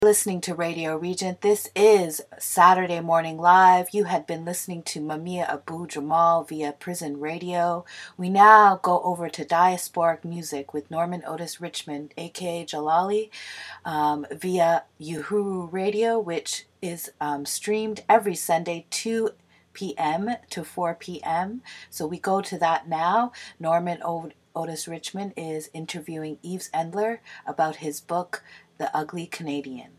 Listening to Radio Regent. This is Saturday Morning Live. You had been listening to Mamia Abu Jamal via Prison Radio. We now go over to Diasporic Music with Norman Otis Richmond, aka Jalali, via Uhuru Radio, which is streamed every Sunday 2 p.m. to 4 p.m. So we go to that now. Norman Otis Richmond is interviewing Yves Endler about his book, The Ugly Canadian.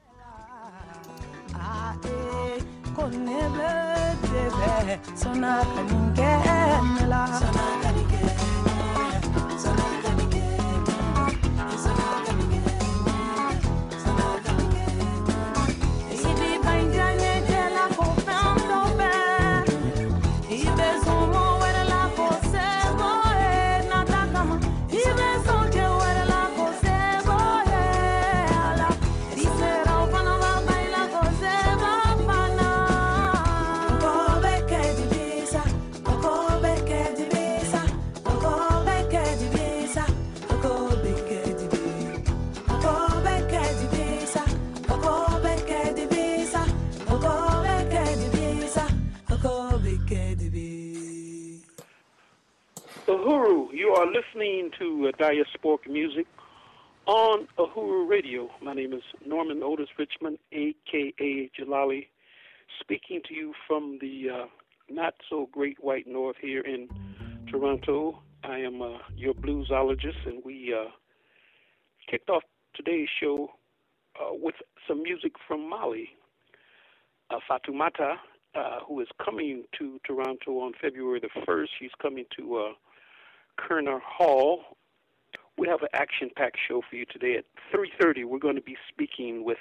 Uhuru, you are listening to Diasporic Music on Uhuru Radio. My name is Norman Otis Richmond, a.k.a. Jalali, speaking to you from the not-so-great white north here in Toronto. I am your bluesologist, and we kicked off today's show with some music from Mali. Fatoumata, who is coming to Toronto on February the 1st, she's coming to Kerner Hall. We have an action-packed show for you today at 3:30. We're going to be speaking with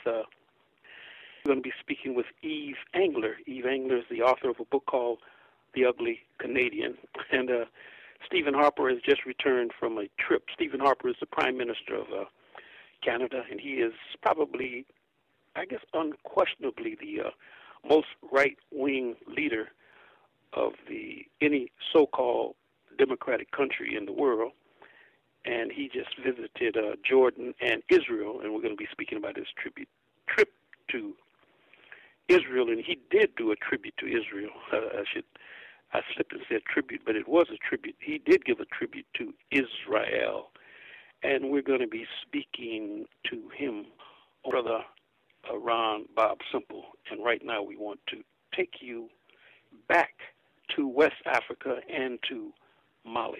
Yves Engler. Yves Engler is the author of a book called The Ugly Canadian, and Stephen Harper has just returned from a trip. Stephen Harper is the Prime Minister of Canada, and he is probably, I guess, unquestionably the most right-wing leader of any so-called democratic country in the world, and he just visited Jordan and Israel, and we're going to be speaking about his trip to Israel, and he did do a tribute to Israel. I slipped and said tribute, but it was a tribute. He did give a tribute to Israel, and we're going to be speaking to him, Brother Ron Bob Simple, and right now we want to take you back to West Africa and to Mali.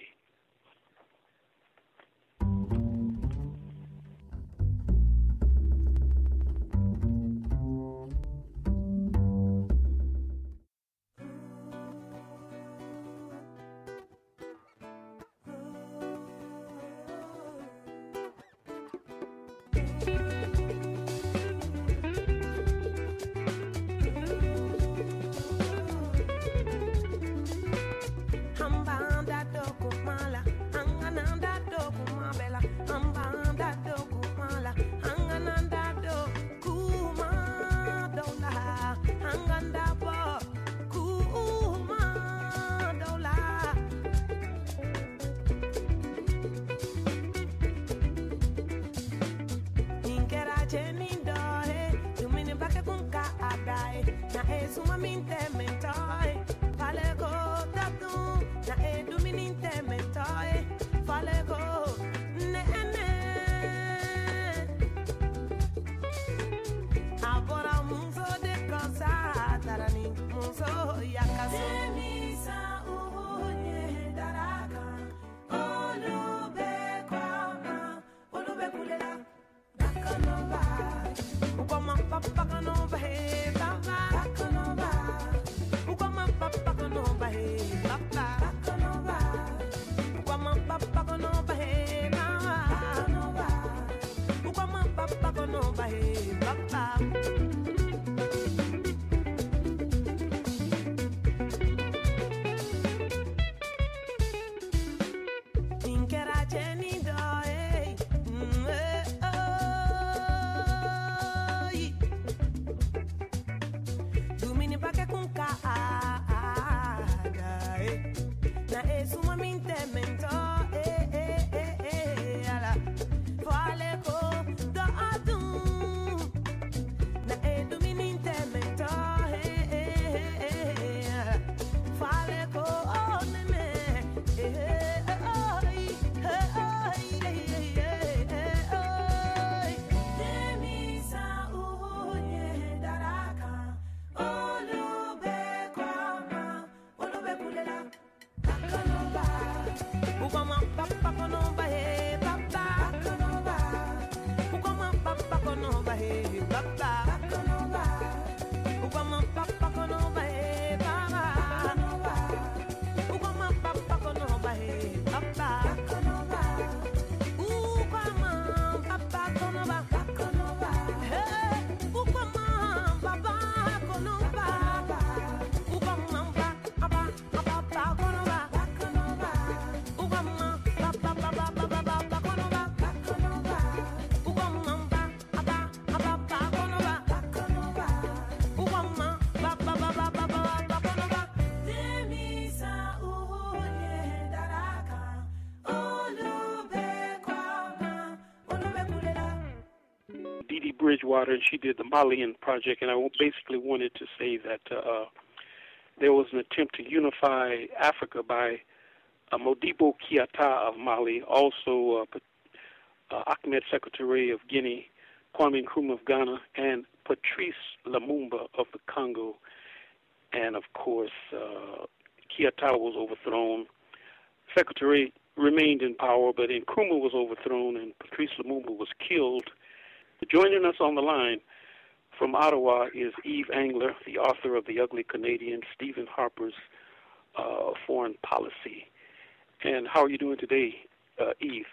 Bridgewater, and she did the Malian project, and I basically wanted to say that there was an attempt to unify Africa by Modibo Keita of Mali, also Ahmed Secretary of Guinea, Kwame Nkrumah of Ghana, and Patrice Lumumba of the Congo. And of course, Keita was overthrown. Secretary remained in power, but Nkrumah was overthrown, and Patrice Lumumba was killed. Joining us on the line from Ottawa is Eve Engler, the author of The Ugly Canadian, Stephen Harper's Foreign Policy. And how are you doing today, Eve?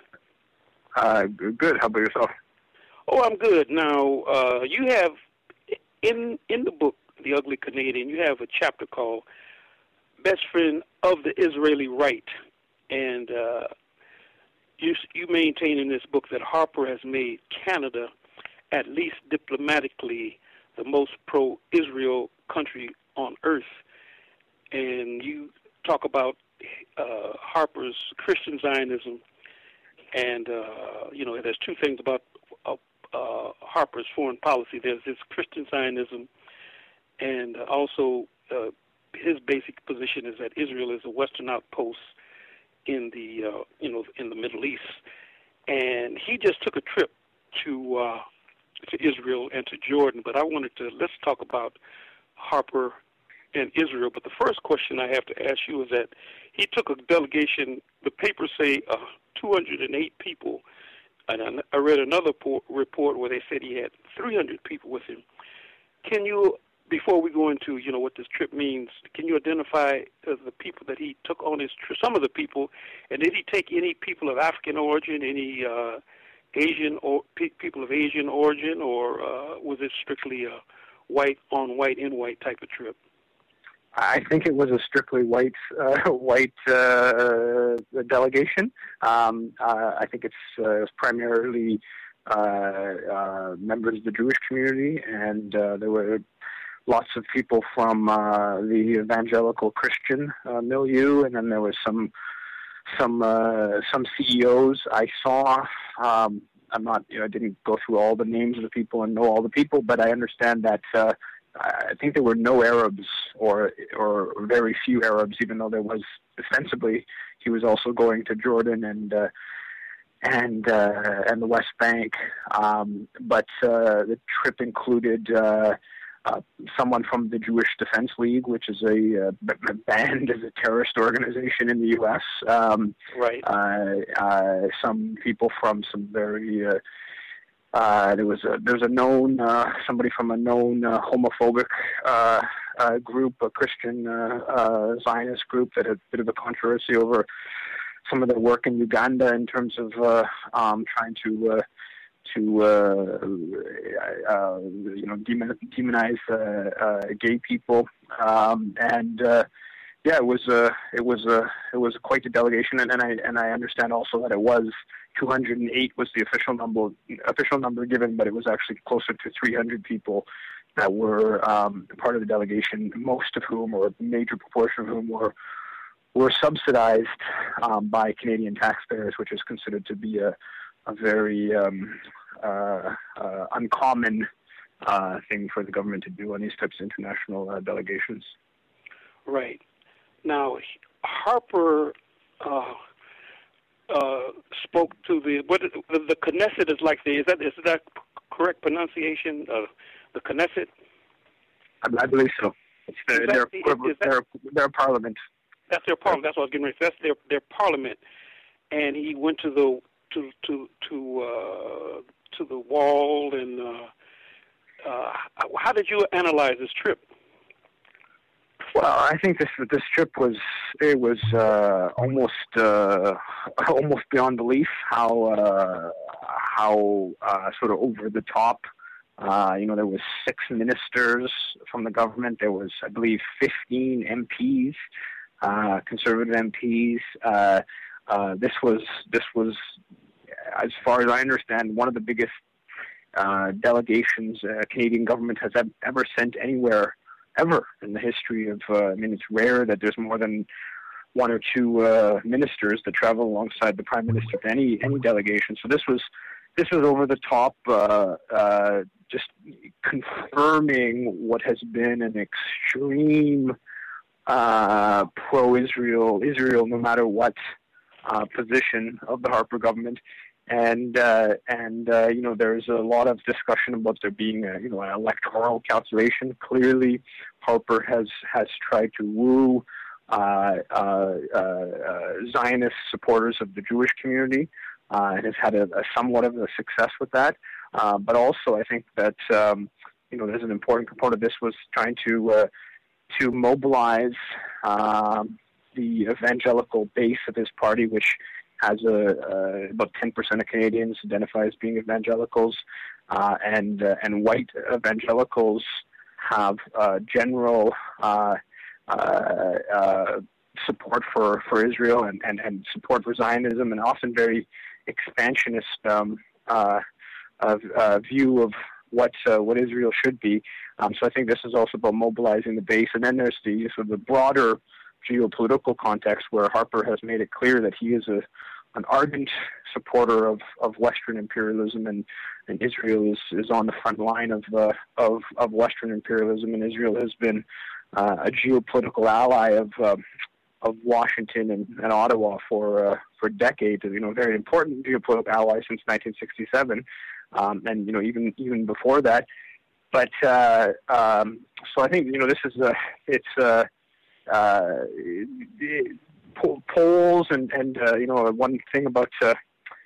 Good. How about yourself? Oh, I'm good. Now, you have, in the book, The Ugly Canadian, you have a chapter called Best Friend of the Israeli Right. And you maintain in this book that Harper has made Canada, at least diplomatically, the most pro-Israel country on earth. And you talk about Harper's Christian Zionism, and there's two things about Harper's foreign policy. There's his Christian Zionism, and also his basic position is that Israel is a Western outpost in the in the Middle East. And he just took a trip to Israel and to Jordan, but let's talk about Harper and Israel. But the first question I have to ask you is that he took a delegation, the papers say 208 people, and I read another report where they said he had 300 people with him. Can you, before we go into what this trip means, can you identify the people that he took on his trip, some of the people, and did he take any people of African origin, any Asian or people of Asian origin, or was it strictly a white on white in white type of trip? I think it was a strictly white delegation. I think it was primarily members of the Jewish community, and there were lots of people from the evangelical Christian milieu, and then there was some CEOs I saw. I'm not, I didn't go through all the names of the people and know all the people, but I understand that I think there were no Arabs or very few Arabs, even though there was ostensibly he was also going to Jordan and the West Bank. But the trip included someone from the Jewish Defense League, which is banned as a terrorist organization in the U.S. Right. Some people from some very there's a known somebody from a known homophobic group, a Christian Zionist group that had a bit of a controversy over some of their work in Uganda in terms of trying to demonize gay people, it was quite a delegation, and I understand also that it was 208 was the official number given, but it was actually closer to 300 people that were part of the delegation, most of whom, or a major proportion of whom, were subsidized by Canadian taxpayers, which is considered to be a very uncommon thing for the government to do on these types of international delegations. Right. Now, Harper spoke to the Knesset is like is that correct pronunciation? The Knesset. I believe so. It's their parliament. That's their parliament. That's what I was getting ready to say. That's their parliament, and he went to the wall, and how did you analyze this trip? Well, I think this trip was almost beyond belief how sort of over the top. There was 6 ministers from the government. There was, I believe, 15 MPs, conservative MPs. This was, as far as I understand, one of the biggest delegations Canadian government has ever sent anywhere ever in the history of. It's rare that there's more than 1 or 2 ministers that travel alongside the prime minister to any delegation. So this was over the top, just confirming what has been an extreme pro-Israel, no matter what position of the Harper government. And there's a lot of discussion about there being an electoral calculation. Clearly, Harper has tried to woo Zionist supporters of the Jewish community, and has had a somewhat of a success with that. But also, I think that there's an important component of this was trying to mobilize the evangelical base of his party, which has about 10% of Canadians identify as being evangelicals, and white evangelicals have general support for Israel and support for Zionism, and often very expansionist view of what Israel should be. So I think this is also about mobilizing the base. And then there's the sort of the broader geopolitical context where Harper has made it clear that he is an ardent supporter of Western imperialism, and Israel is on the front line of Western imperialism, and Israel has been a geopolitical ally of Washington and Ottawa for decades. Very important geopolitical ally since 1967, and even before that. But so I think this is polls and one thing about a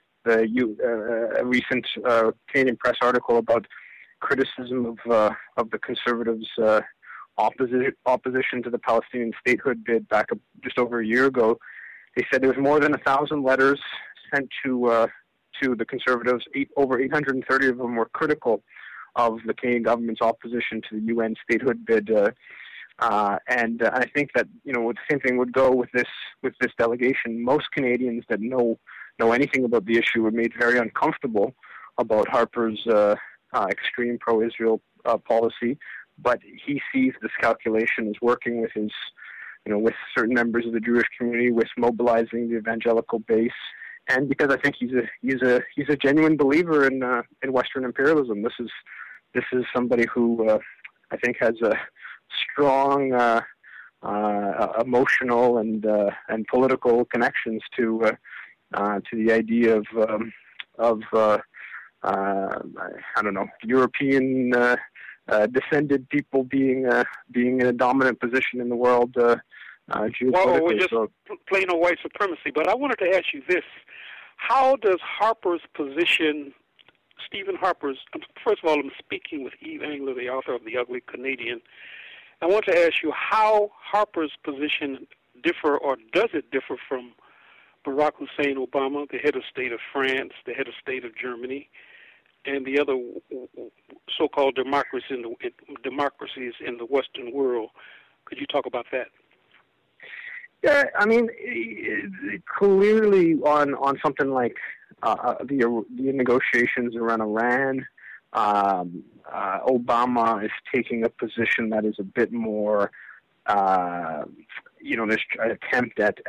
recent Canadian Press article about criticism of the Conservatives' opposition to the Palestinian statehood bid back just over a year ago. They said there was more than 1,000 letters sent to the Conservatives. Over 830 of them were critical of the Canadian government's opposition to the UN statehood bid. And I think that the same thing would go with this delegation. Most Canadians that know anything about the issue were made very uncomfortable about Harper's extreme pro-Israel policy. But he sees this calculation as working with his, with certain members of the Jewish community, with mobilizing the evangelical base, and because I think he's a genuine believer in Western imperialism. This is somebody who I think has a strong emotional and political connections to the idea of European descended people being in a dominant position in the world. Well, we're just plain old white supremacy. But I wanted to ask you this: how does Harper's position, Stephen Harper's? First of all, I'm speaking with Eve Engler, the author of The Ugly Canadian. I want to ask you how Harper's position differ, or does it differ, from Barack Hussein Obama, the head of state of France, the head of state of Germany, and the other so-called democracies in the Western world? Could you talk about that? Yeah, clearly on something like the negotiations around Iran, Obama is taking a position that is a bit more, this attempt at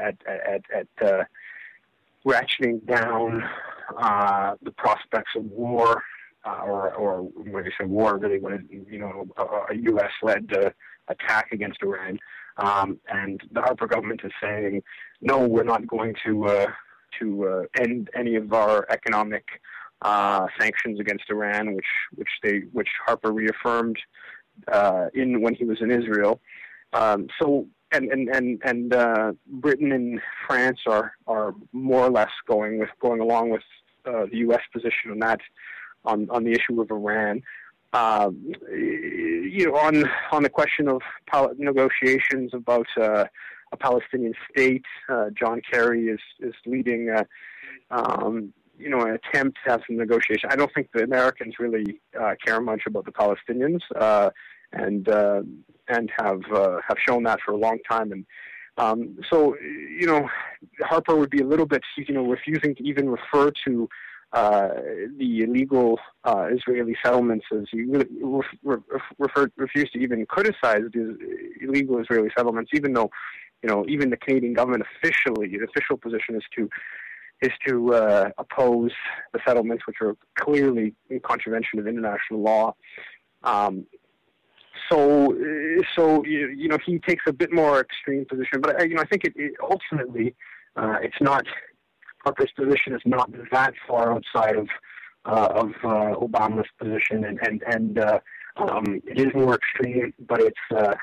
ratcheting down the prospects of war, or when you say war, really, when a U.S.-led attack against Iran, and the Harper government is saying, no, we're not going to end any of our economic sanctions against Iran, which Harper reaffirmed when he was in Israel. So Britain and France are more or less going along with the U.S. position on that on the issue of Iran. on the question of negotiations about a Palestinian state, John Kerry is leading an attempt to have some negotiation. I don't think the Americans really care much about the Palestinians, and have shown that for a long time. And so Harper would be a little bit refusing to even refer to the illegal Israeli settlements, as he really refused to even criticize the illegal Israeli settlements, even though even the Canadian government officially, the official position is to oppose the settlements, which are clearly in contravention of international law. So he takes a bit more extreme position, but I think it ultimately it's not. Harper's position is not that far outside of Obama's position, and it is more extreme, but it's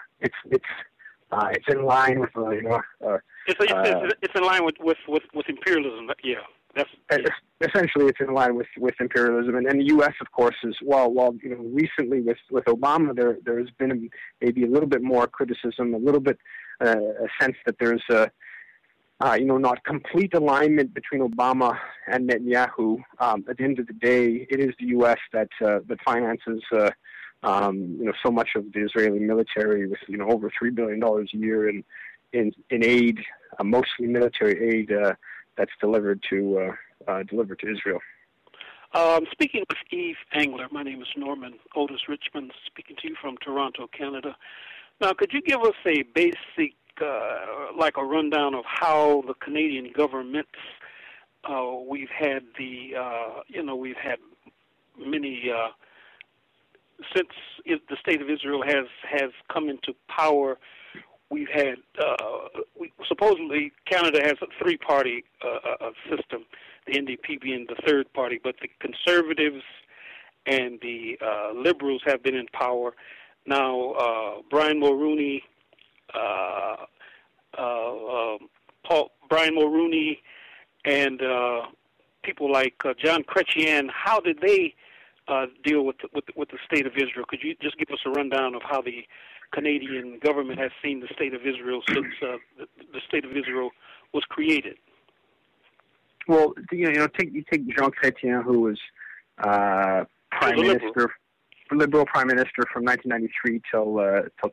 in line with it's in line with imperialism. Yeah, essentially it's in line with imperialism, and the U.S. of course is while recently with Obama there has been maybe a little bit more criticism, a little bit a sense that there's not complete alignment between Obama and Netanyahu. At the end of the day, it is the U.S. that finances so much of the Israeli military, with over $3 billion a year in aid, mostly military aid that's delivered to Israel. Speaking with Eve Engler, my name is Norman Otis Richmond, speaking to you from Toronto, Canada. Now, could you give us a basic like a rundown of how the Canadian government, we've had many, since the State of Israel has come into power, we've had, supposedly Canada has a three-party system, the NDP being the third party, but the Conservatives and the Liberals have been in power. Now, Brian Mulroney, Brian Mulroney and people like John Chrétien, how did they deal with the State of Israel? Could you just give us a rundown of how the Canadian government has seen the State of Israel since the State of Israel was created? Well, take Jean Chrétien, who was Liberal Prime Minister from 1993 till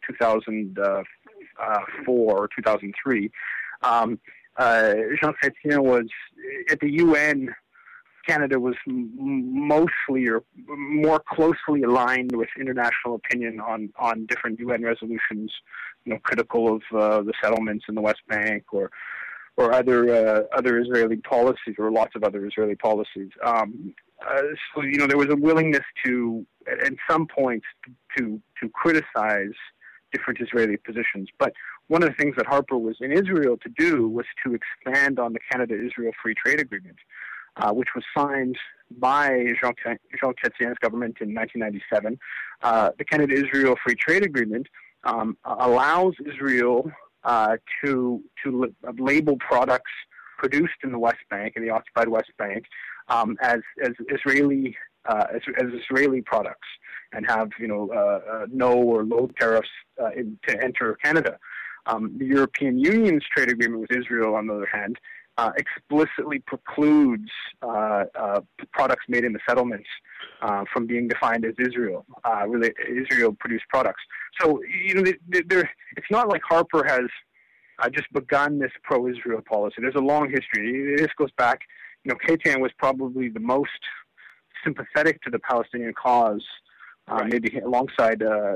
2004 or 2003. Jean Chrétien was at the UN. Canada was mostly or more closely aligned with international opinion on different UN resolutions, critical of the settlements in the West Bank or other Israeli policies, or lots of other Israeli policies. So there was a willingness to, at some points, to criticize different Israeli positions. But one of the things that Harper was in Israel to do was to expand on the Canada-Israel Free Trade Agreement, which was signed by Jean Chrétien's government in 1997. The Canada-Israel Free Trade Agreement allows Israel to label products produced in the West Bank, in the occupied West Bank, as Israeli products, and have no or low tariffs to enter Canada. The European Union's trade agreement with Israel, on the other hand, explicitly precludes products made in the settlements from being defined as Israel-produced products. So it's not like Harper has just begun this pro-Israel policy. There's a long history. This goes back. Chrétien was probably the most sympathetic to the Palestinian cause, maybe alongside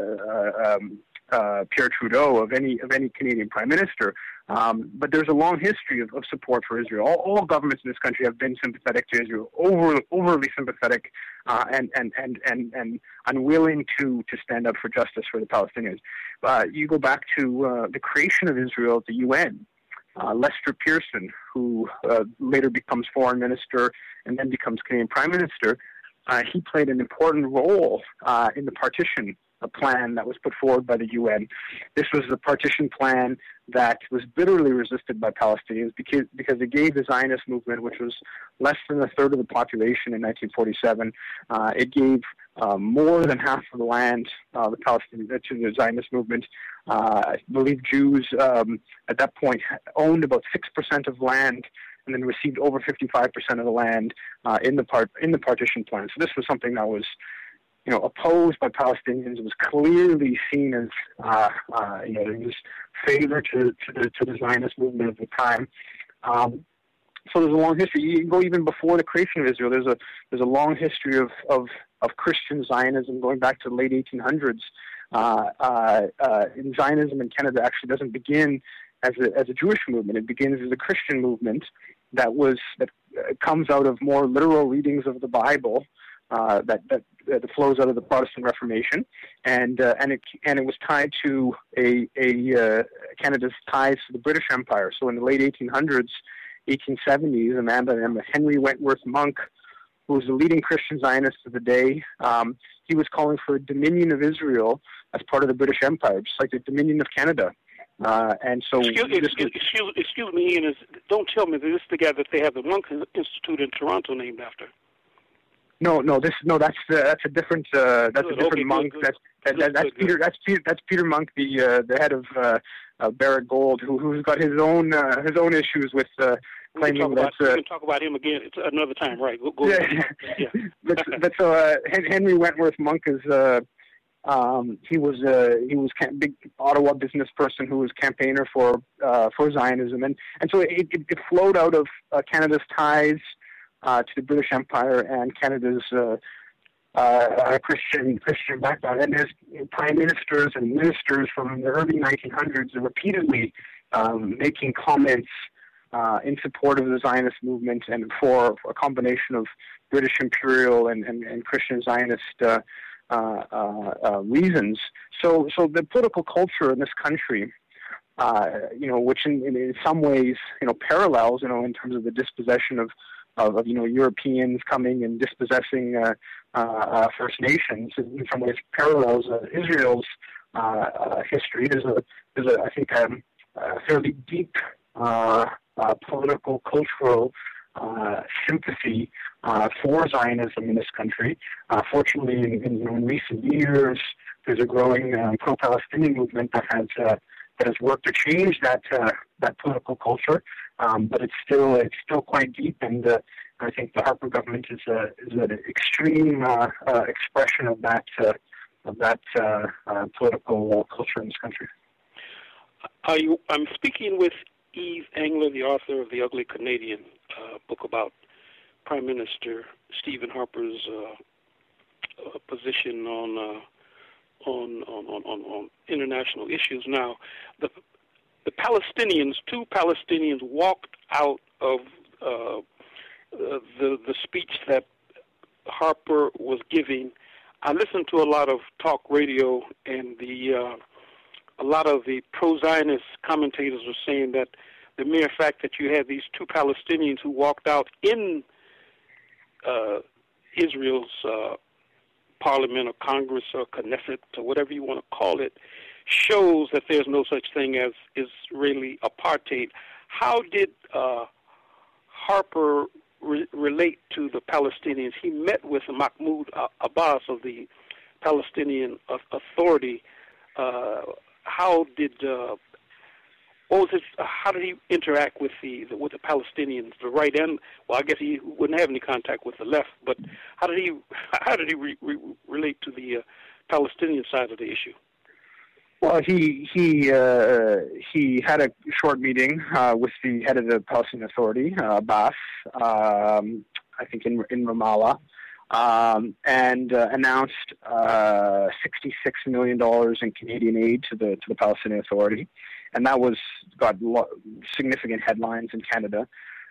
Pierre Trudeau of any Canadian Prime Minister. But there's a long history of support for Israel. All governments in this country have been sympathetic to Israel, overly sympathetic, and unwilling to stand up for justice for the Palestinians. You go back to the creation of Israel at the UN. Lester Pearson, who later becomes foreign minister and then becomes Canadian Prime Minister, he played an important role in the partition plan that was put forward by the UN. This was the partition plan that was bitterly resisted by Palestinians because it gave the Zionist movement, which was less than a third of the population in 1947, it gave more than half of the land, the Palestinian to the Zionist movement. I believe Jews at that point owned about 6% of land, and then received over 55% of the land in the partition plan. So this was something that was, opposed by Palestinians. It was clearly seen as, it was favor to the Zionist movement at the time. So there's a long history. You can go even before the creation of Israel. There's a long history of Christian Zionism going back to the late 1800s. In Zionism in Canada actually doesn't begin as a Jewish movement. It begins as a Christian movement that comes out of more literal readings of the Bible that flows out of the Protestant Reformation, and it was tied to Canada's ties to the British Empire. So in the late 1800s, 1870s, a man by the name of Henry Wentworth Monk, who was the leading Christian Zionist of the day, he was calling for a dominion of Israel as part of the British Empire, just like the Dominion of Canada. And so, excuse me, Ian. Don't tell me that this is the guy that they have the Monk Institute in Toronto named after. No, that's a different monk. Good. That's Peter Monk, the head of Barrett Gold, who's got his own issues with claiming that. We can talk about him again. It's another time, right? Go yeah. But so Henry Wentworth Monk is. He was a big Ottawa business person who was campaigner for Zionism, and so it flowed out of Canada's ties to the British Empire and Canada's Christian background. And there's prime ministers and ministers from the early 1900s repeatedly making comments in support of the Zionist movement and for a combination of British imperial and Christian Zionist reasons. So the political culture in this country, which in some ways, parallels, in terms of the dispossession of Europeans coming and dispossessing First Nations, in some ways parallels Israel's history. There's I think a fairly deep political, cultural sympathy for Zionism in this country. Fortunately, in recent years, there's a growing pro-Palestinian movement that has worked to change that political culture, but it's still quite deep, and I think the Harper government is an extreme expression of that political culture in this country. I'm speaking with Eve Engler, the author of The Ugly Canadian, book about Prime Minister Stephen Harper's position on international issues. Now, the Palestinians, two Palestinians, walked out of the speech that Harper was giving. I listened to a lot of talk radio, and a lot of the pro-Zionist commentators were saying that the mere fact that you had these two Palestinians who walked out in Israel's parliament or Congress or Knesset or whatever you want to call it shows that there's no such thing as Israeli apartheid. How did Harper relate to the Palestinians? He met with Mahmoud Abbas of the Palestinian Authority. How did he interact with the Palestinians, the right end? Well, I guess he wouldn't have any contact with the left, but how did he relate to the Palestinian side of the issue? Well, he had a short meeting with the head of the Palestinian Authority, Abbas, I think in Ramallah, and announced $66 million in Canadian aid to the Palestinian Authority, and that got significant headlines in Canada.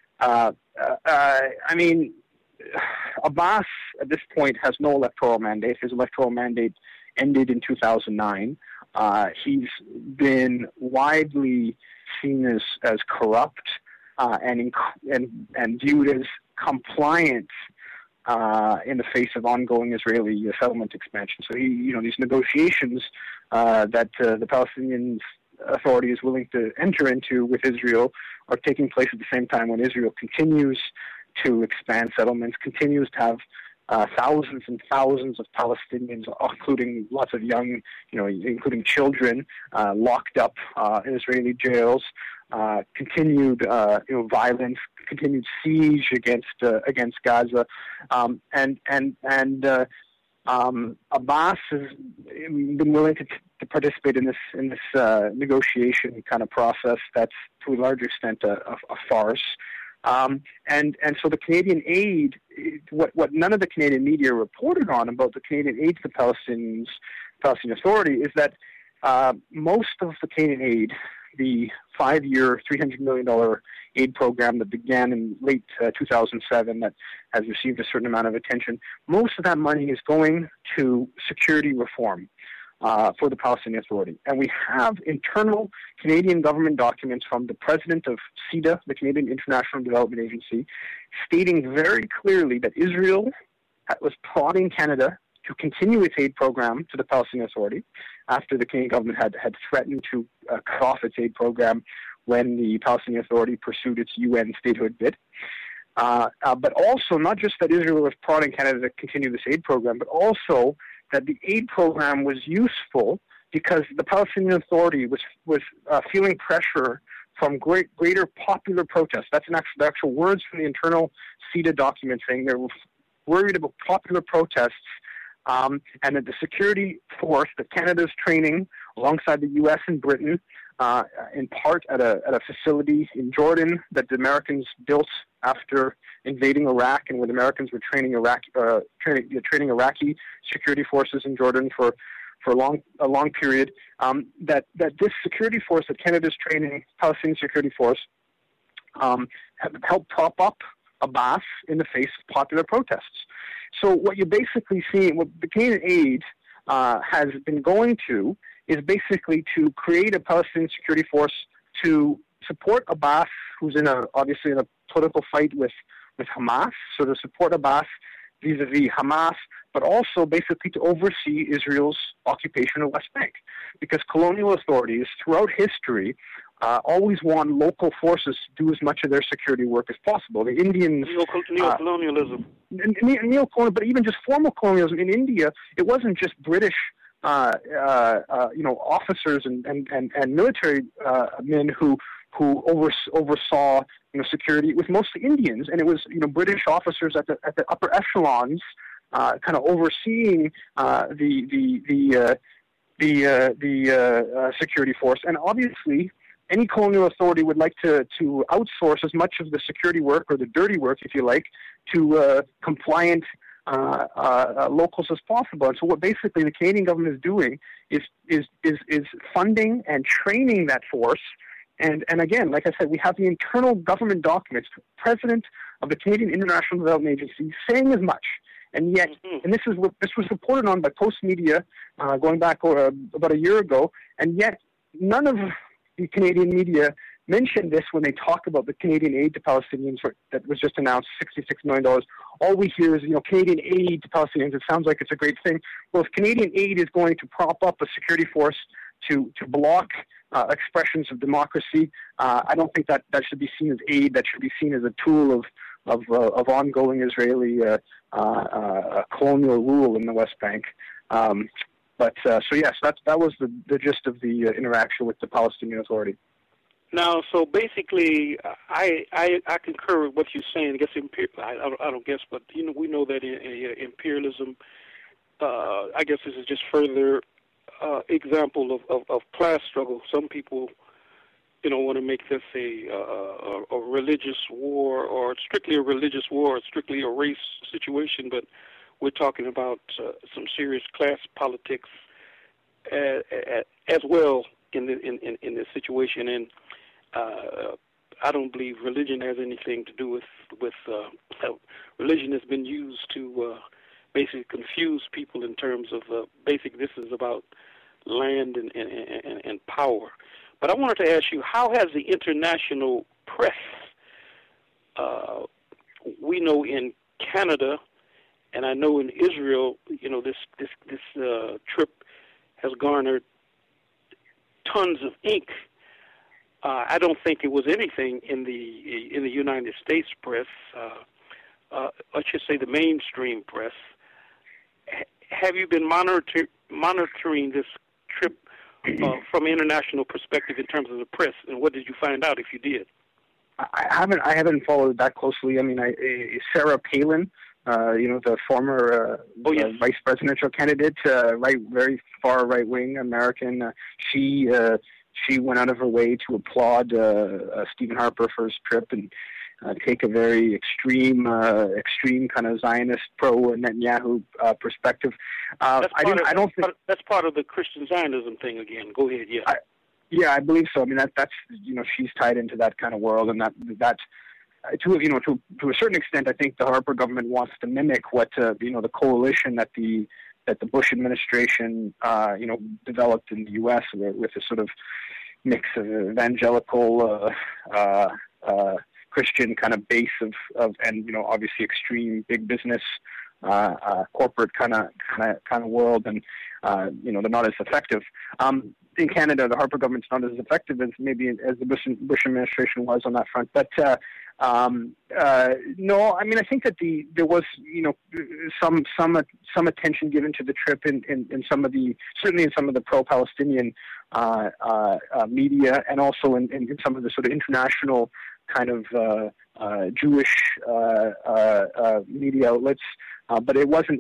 I mean, Abbas at this point has no electoral mandate. His electoral mandate ended in 2009. He's been widely seen as corrupt and viewed as compliant in the face of ongoing Israeli settlement expansion. So these negotiations that the Palestinian Authority is willing to enter into with Israel are taking place at the same time when Israel continues to expand settlements, continues to have thousands and thousands of Palestinians, including lots of young, including children, locked up in Israeli jails. Continued, violence, continued siege against Gaza, and Abbas has been willing to participate in this negotiation kind of process that's to a large extent a farce. And so the Canadian aid, what none of the Canadian media reported on about the Canadian aid to the Palestinian Authority is that most of the Canadian aid, the 5-year, $300 million aid program that began in late 2007 that has received a certain amount of attention, most of that money is going to security reform for the Palestinian Authority. And we have internal Canadian government documents from the president of CIDA, the Canadian International Development Agency, stating very clearly that Israel was prodding Canada to continue its aid program to the Palestinian Authority after the Canadian government had threatened to cut off its aid program when the Palestinian Authority pursued its UN statehood bid. But also, not just that Israel was prodding Canada to continue this aid program, but also that the aid program was useful because the Palestinian Authority was feeling pressure from greater popular protests. That's the actual words from the internal CIDA document saying they were worried about popular protests, and that the security force that Canada's training alongside the U.S. and Britain, in part at a facility in Jordan that the Americans built after invading Iraq, and where the Americans were training Iraqi security forces in Jordan for a long period. That this security force that Canada's training, Palestinian security force, helped prop up Abbas in the face of popular protests. So what you're basically seeing, what the Canadian aid has been going to, is basically to create a Palestinian security force to support Abbas, who's obviously in a political fight with Hamas, so to support Abbas vis-a-vis Hamas, but also basically to oversee Israel's occupation of West Bank. Because colonial authorities throughout history always want local forces to do as much of their security work as possible. The Indians... Neocolonialism. Neocolonial, but even just formal colonialism. In India, it wasn't just British officers and military men who oversaw security. It was mostly Indians, and it was British officers at the upper echelons, kind of overseeing the security force. And obviously, any colonial authority would like to outsource as much of the security work, or the dirty work, if you like, to compliant locals as possible. And so what basically the Canadian government is doing is funding and training that force. And again, like I said, we have the internal government documents, the president of the Canadian International Development Agency saying as much. And yet, and this was reported on by Post Media going back about a year ago, and yet none of the Canadian media mentioned this when they talk about the Canadian aid to Palestinians that was just announced, $66 million. All we hear is, Canadian aid to Palestinians. It sounds like it's a great thing. Well, if Canadian aid is going to prop up a security force to block expressions of democracy, I don't think that should be seen as aid. That should be seen as a tool of ongoing Israeli colonial rule in the West Bank. So yes, that was the gist of the interaction with the Palestinian Authority. Now, so basically, I concur with what you're saying. I guess I don't guess, but we know that imperialism. I guess this is just further example of class struggle. Some people, want to make this a religious war, or strictly a religious war, or strictly a race situation. But we're talking about some serious class politics as well in this situation. And I don't believe religion has anything to do with religion has been used to basically confuse people in terms of this is about land and power. But I wanted to ask you, how has the international press, we know in Canada, and I know in Israel, this trip has garnered tons of ink. I don't think it was anything in the United States press. I should say the mainstream press. Have you been monitoring this trip from an international perspective in terms of the press, and what did you find out if you did? I haven't followed that closely. I mean, Sarah Palin, the former vice presidential candidate, very far right wing American. She went out of her way to applaud Stephen Harper for his trip and take a very extreme kind of Zionist pro Netanyahu perspective. That's part of the Christian Zionism thing again. Go ahead, yeah. I believe so. I mean that's she's tied into that kind of world, and that to a certain extent, I think the Harper government wants to mimic what the coalition that the Bush administration developed in the U.S. with a sort of mix of evangelical Christian kind of base of and obviously extreme big business corporate kind of world, and they're not as effective. In Canada, the Harper government's not as effective as maybe as the Bush administration was on that front. But no, I mean I think that there was some attention given to the trip in some of the pro-Palestinian media, and also in some of the sort of international kind of Jewish media outlets, but it wasn't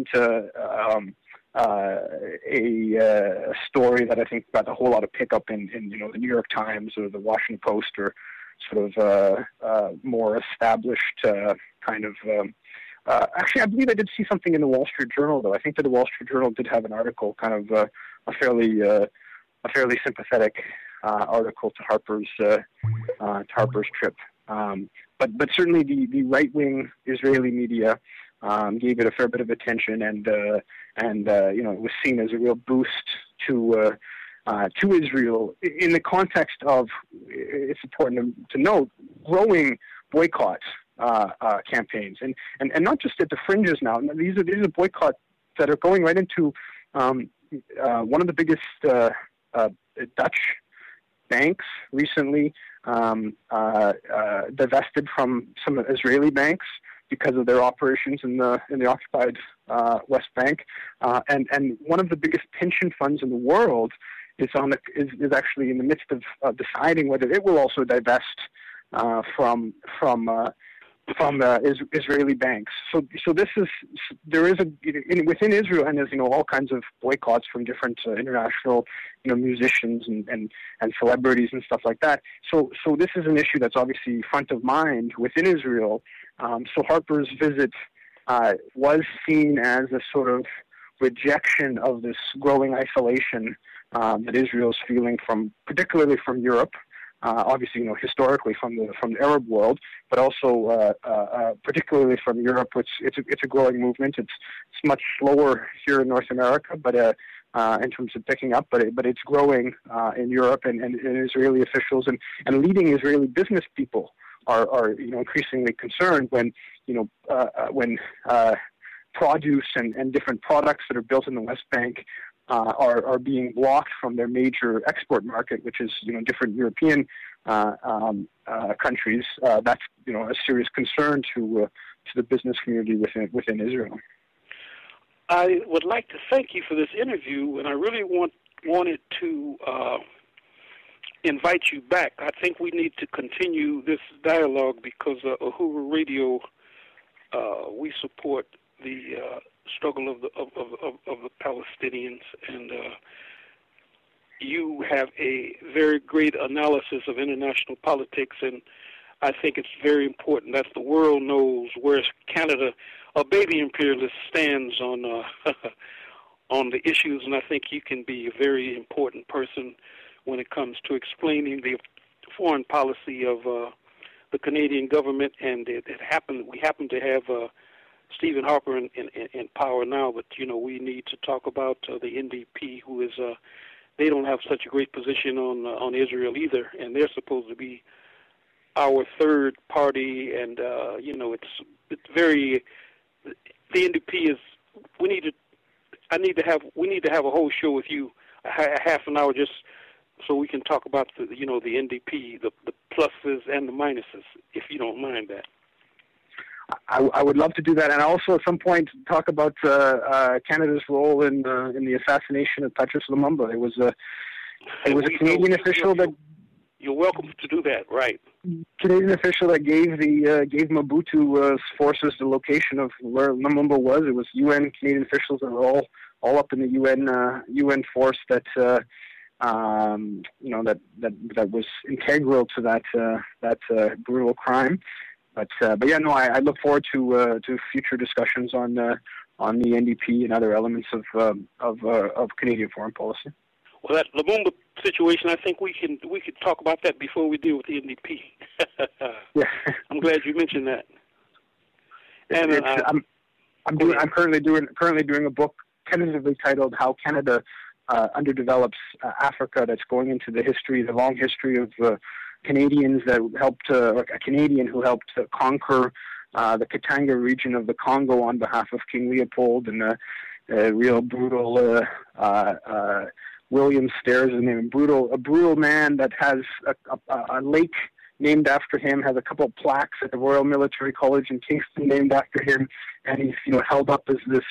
a story that I think got a whole lot of pickup in the New York Times or the Washington Post or sort of more established kind of. Actually, I believe I did see something in the Wall Street Journal, though. I think that the Wall Street Journal did have an article, kind of a fairly sympathetic article to Harper's trip. But certainly the right wing Israeli media gave it a fair bit of attention, and it was seen as a real boost to Israel in the context of, it's important to note, growing boycott campaigns, and not just at the fringes now. These are boycotts that are going right into one of the biggest Dutch banks recently divested from some Israeli banks because of their operations in the occupied West Bank, and one of the biggest pension funds in the world is actually in the midst of deciding whether it will also divest from Israeli banks. So there is within Israel, and there's all kinds of boycotts from different international musicians and celebrities and stuff like that. So this is an issue that's obviously front of mind within Israel. So Harper's visit was seen as a sort of rejection of this growing isolation that Israel's feeling particularly from Europe. Obviously, historically from the Arab world, but also particularly from Europe. It's a growing movement. It's much slower here in North America, but in terms of picking up, but it's growing in Europe, and Israeli officials and leading Israeli business people are increasingly concerned when produce and different products that are built in the West Bank are being blocked from their major export market, which is different European countries. That's a serious concern to the business community within Israel. I would like to thank you for this interview, and I really wanted to invite you back. I think we need to continue this dialogue because Uhuru Radio, we support the struggle of the Palestinians, and you have a very great analysis of international politics, and I think it's very important that the world knows where Canada, a baby imperialist, stands on on the issues, and I think you can be a very important person when it comes to explaining the foreign policy of the Canadian government. And we happen to have Stephen Harper in power now, but we need to talk about the NDP, who is they don't have such a great position on Israel either, and they're supposed to be our third party, and it's very, the NDP is, we need to have a whole show with you, a half an hour, just so we can talk about the NDP, the pluses and the minuses, if you don't mind that. I would love to do that, and also at some point talk about Canada's role in the assassination of Patrice Lumumba. It was a Canadian official that. You're welcome to do that, right? Canadian official that gave Mobutu's forces the location of where Lumumba was. It was UN Canadian officials that were all up in the UN force that that was integral to that brutal crime. But yeah, no, I look forward to future discussions on the NDP and other elements of Canadian foreign policy. Well, that Lumumba situation, I think we could talk about that before we deal with the NDP. Yeah. I'm glad you mentioned that. And I'm currently doing a book tentatively titled "How Canada Underdevelops Africa." That's going into the long history of Canadians that helped, a Canadian who helped conquer the Katanga region of the Congo on behalf of King Leopold, and a real brutal William Stairs, a brutal man that has a lake named after him, has a couple of plaques at the Royal Military College in Kingston named after him, and he's held up as this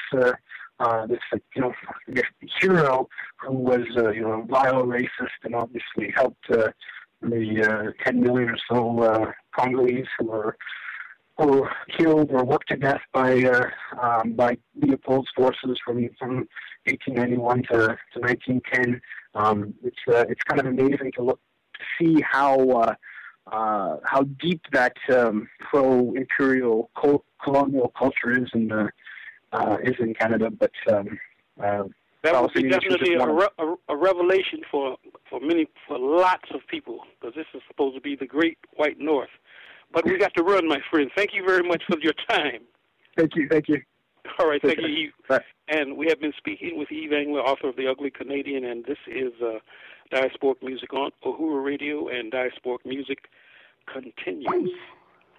hero who was vile racist and obviously helped the 10 million or so Congolese who were killed or worked to death by Leopold's forces from 1891 to 1910. It's kind of amazing to see how deep that pro-imperial colonial culture is in Canada. But that would be definitely a revelation for lots of people, because this is supposed to be the Great White North. But we got to run, my friend. Thank you very much for your time. Thank you. All right, thank you, Eve. Bye. And we have been speaking with Eve Engler, author of The Ugly Canadian, and this is Diasporic Music on Uhuru Radio, and Diasporic Music continues.